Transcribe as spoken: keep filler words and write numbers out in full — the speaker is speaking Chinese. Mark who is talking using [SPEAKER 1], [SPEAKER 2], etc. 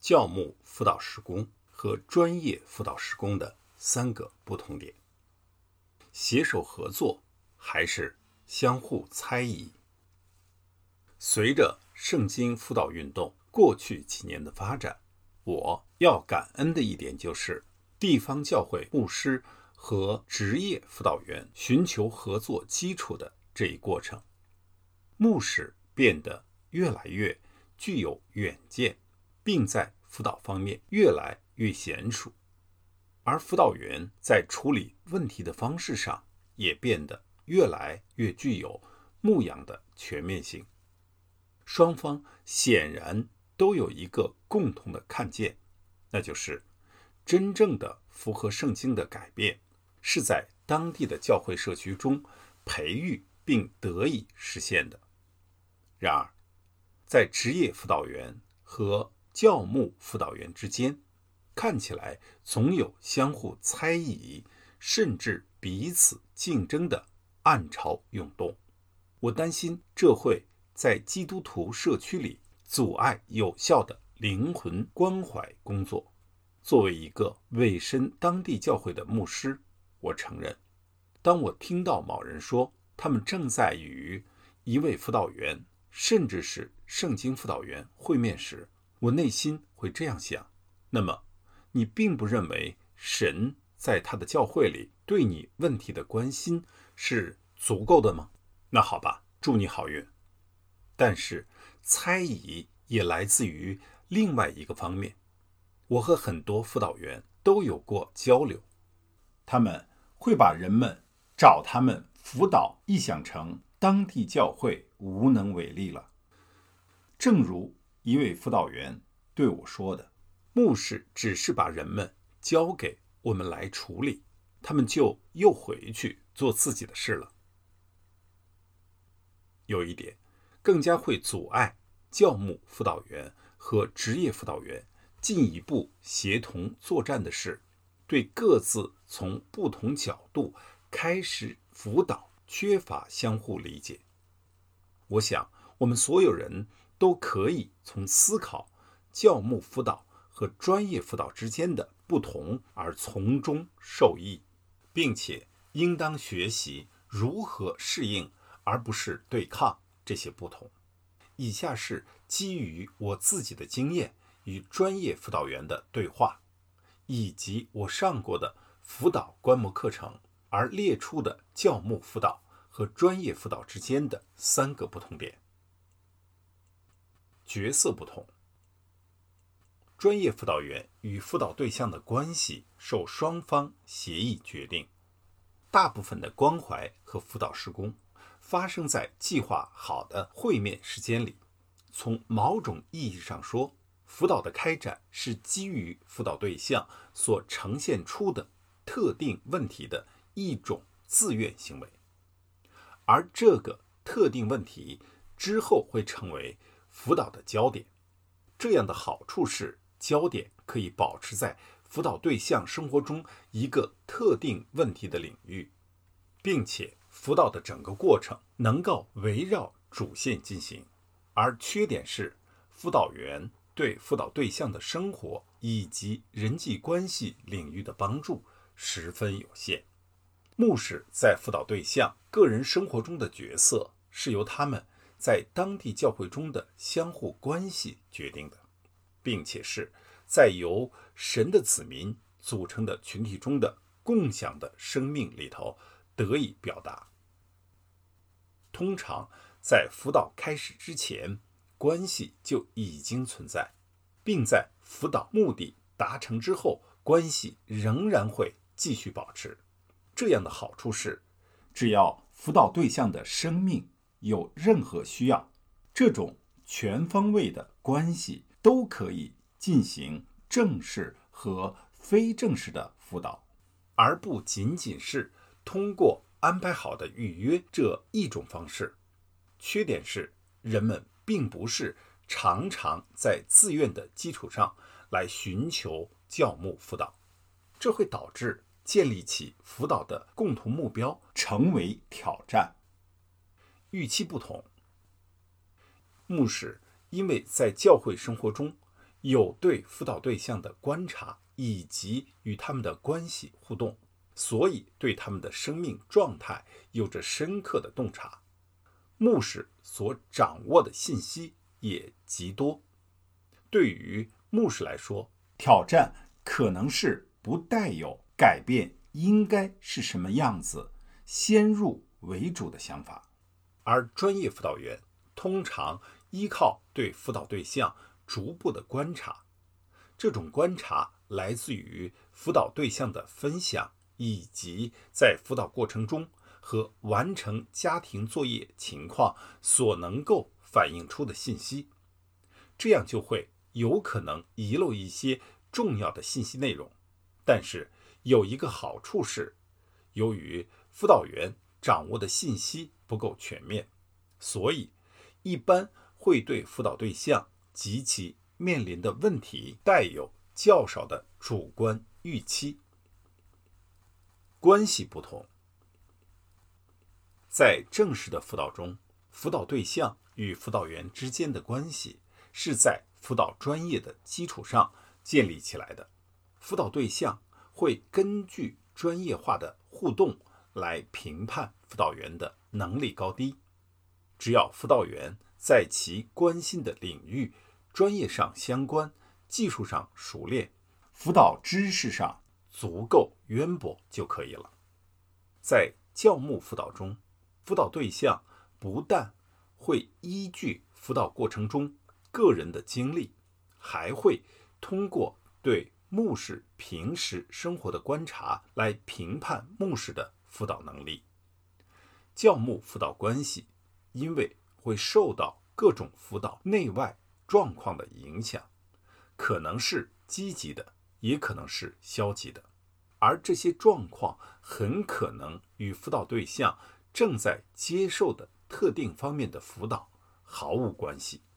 [SPEAKER 1] 教牧辅导事工和专业辅导事工的三个不同点。携手合作还是相互猜疑？随着圣经辅导运动过去几年的发展，我要感恩的一点就是地方教会牧师和职业辅导员寻求合作基础的这一过程。牧师变得越来越具有远见，并在辅导方面越来越娴熟，而辅导员在处理问题的方式上也变得越来越具有牧养的全面性。双方显然都有一个共同的看见，那就是真正的符合圣经的改变是在当地的教会社区中培育并得以实现的。然而，在职业辅导员和教牧辅导员之间，看起来总有相互猜疑，甚至彼此竞争的暗潮涌动。我担心这会在基督徒社区里阻碍有效的灵魂关怀工作。作为一个委身当地教会的牧师，我承认，当我听到某人说他们正在与一位辅导员甚至是圣经辅导员会面时，我内心会这样想：那么你并不认为神在他的教会里对你问题的关心是足够的吗？那好吧，祝你好运。但是猜疑也来自于另外一个方面。我和很多辅导员都有过交流，他们会把人们找他们辅导臆想成当地教会无能为力了。正如一位辅导员对我说的，牧师只是把人们交给我们来处理，他们就又回去做自己的事了。有一点更加会阻碍教牧辅导员和职业辅导员进一步协同作战的是，对各自从不同角度开始辅导缺乏相互理解。我想我们所有人都可以从思考教牧辅导和专业辅导之间的不同而从中受益，并且应当学习如何适应而不是对抗这些不同。以下是基于我自己的经验与专业辅导员的对话，以及我上过的辅导观摩课程而列出的教牧辅导和专业辅导之间的三个不同点。角色不同。专业辅导员与辅导对象的关系受双方协议决定。大部分的关怀和辅导事工发生在计划好的会面时间里。从某种意义上说，辅导的开展是基于辅导对象所呈现出的特定问题的一种自愿行为，而这个特定问题之后会成为辅导的焦点。这样的好处是，焦点可以保持在辅导对象生活中一个特定问题的领域，并且辅导的整个过程能够围绕主线进行。而缺点是，辅导员对辅导对象的生活以及人际关系领域的帮助十分有限。牧师在辅导对象个人生活中的角色是由他们在当地教会中的相互关系决定的，并且是在由神的子民组成的群体中的共享的生命里头得以表达。通常在辅导开始之前，关系就已经存在，并在辅导目的达成之后，关系仍然会继续保持。这样的好处是，只要辅导对象的生命有任何需要，这种全方位的关系都可以进行正式和非正式的辅导，而不仅仅是通过安排好的预约这一种方式。缺点是，人们并不是常常在自愿的基础上来寻求教牧辅导，这会导致建立起辅导的共同目标成为挑战。预期不同。牧师因为在教会生活中有对辅导对象的观察以及与他们的关系互动，所以对他们的生命状态有着深刻的洞察。牧师所掌握的信息也极多。对于牧师来说，挑战可能是不带有改变应该是什么样子，先入为主的想法。而专业辅导员通常依靠对辅导对象逐步的观察，这种观察来自于辅导对象的分享，以及在辅导过程中和完成家庭作业情况所能够反映出的信息，这样就会有可能遗漏一些重要的信息内容。但是有一个好处是，由于辅导员掌握的信息不够全面，所以一般会对辅导对象及其面临的问题带有较少的主观预期。关系不同，在正式的辅导中，辅导对象与辅导员之间的关系是在辅导专业的基础上建立起来的。辅导对象会根据专业化的互动来评判辅导员的能力高低。只要辅导员在其关心的领域专业上相关，技术上熟练，辅导知识上足够渊博就可以了。在教牧辅导中，辅导对象不但会依据辅导过程中个人的经历，还会通过对牧师平时生活的观察来评判牧师的辅导能力。教牧辅导关系因为会受到各种辅导内外状况的影响，可能是积极的，也可能是消极的，而这些状况很可能与辅导对象正在接受的特定方面的辅导毫无关系。